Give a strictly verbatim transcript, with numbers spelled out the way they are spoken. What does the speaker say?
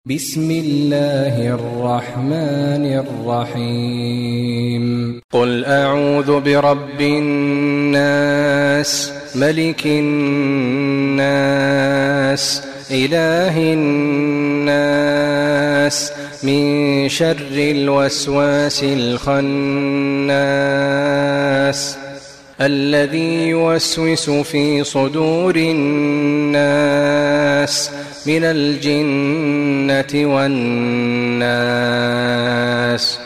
بسم الله الرحمن الرحيم قل أعوذ برب الناس ملك الناس إله الناس من شر الوسواس الخناس الذي يوسوس في صدور الناس من الجنة والناس